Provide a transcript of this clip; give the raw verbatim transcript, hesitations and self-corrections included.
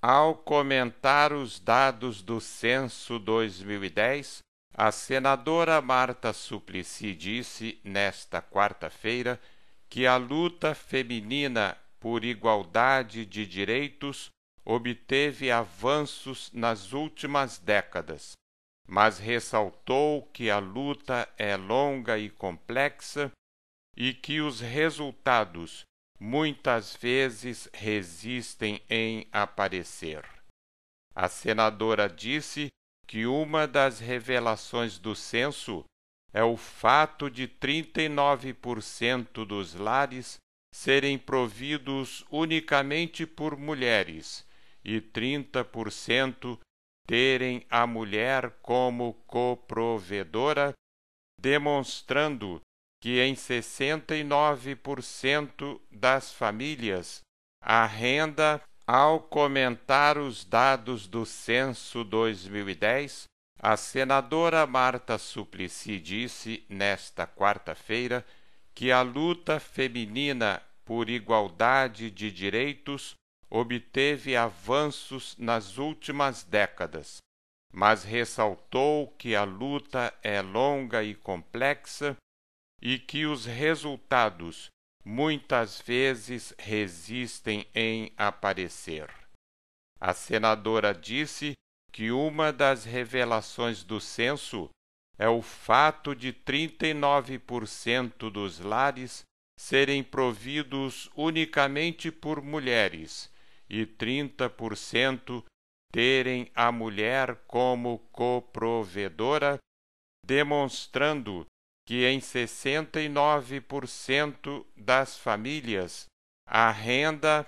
Ao comentar os dados do Censo dois mil e dez, a senadora Marta Suplicy disse nesta quarta-feira que a luta feminina por igualdade de direitos obteve avanços nas últimas décadas, mas ressaltou que a luta é longa e complexa e que os resultados muitas vezes resistem em aparecer. A senadora disse que uma das revelações do censo é o fato de trinta e nove por cento dos lares serem providos unicamente por mulheres e trinta por cento terem a mulher como coprovedora, demonstrando que em sessenta e nove por cento das famílias a renda. Ao comentar os dados do Censo dois mil e dez, a senadora Marta Suplicy disse nesta quarta-feira que a luta feminina por igualdade de direitos obteve avanços nas últimas décadas, mas ressaltou que a luta é longa e complexa e que os resultados muitas vezes resistem em aparecer. A senadora disse que uma das revelações do censo é o fato de trinta e nove por cento dos lares serem providos unicamente por mulheres e trinta por cento terem a mulher como coprovedora, demonstrando que em sessenta e nove por cento das famílias a renda